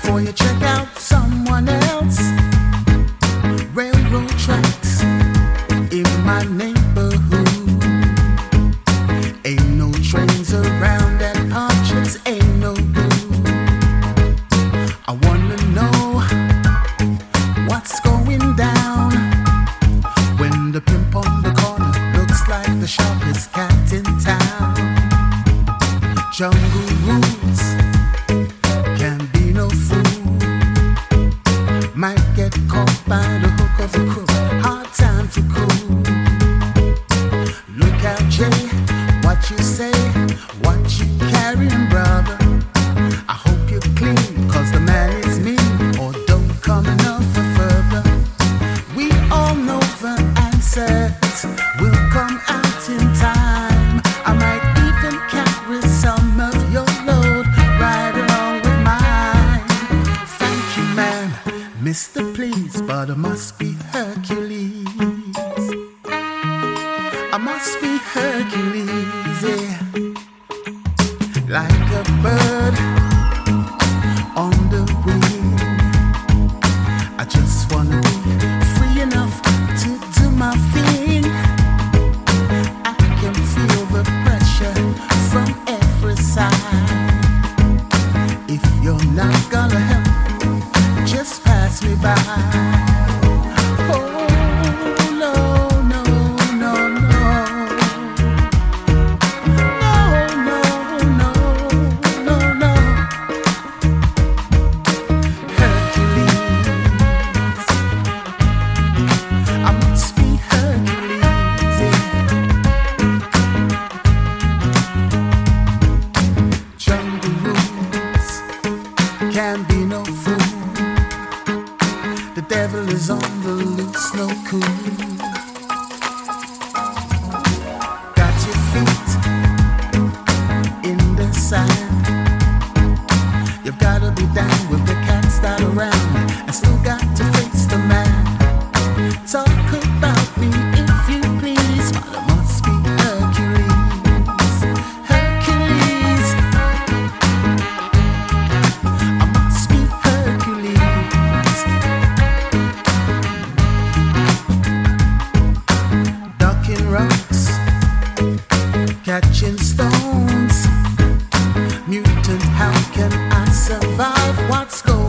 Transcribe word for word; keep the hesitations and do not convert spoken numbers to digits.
before you check out someone else. Railroad tracks in my neighborhood. Ain't no trains around and arches ain't no good. I wanna know what's going down when the pimp on the corner looks like the sharpest cat in town. Jungle rules, can't be no fool. Might get caught by the hook of the crook. Hard time for cool. Look out, Jay, what you say, what you carrying, brother. I hope you're clean, cause the man is mean, or don't come enough for further. We all know the answers will come out in time. I might even carry some of your load right along with mine. Thank you, man, Mister Please, but I must be Hercules. I must be Hercules, yeah. Like a bird on the wing, I just wanna be free enough to do my thing. I can feel the pressure from every side. If you're not gonna help, just pass me by. Oh no, no, no, no. No, no, no, no, no. Hercules, I must be Hercules, yeah. Jungle rules, can't be no fool. The devil is on the loose, no cool. Got your feet in the sand. You've gotta be down with the cats that are around, and still got to face the man. Talk about me if you please, but I must be Hercules. Hercules, I must be Hercules. Ducking rocks, catching stones. Mutant, how can I survive? What's going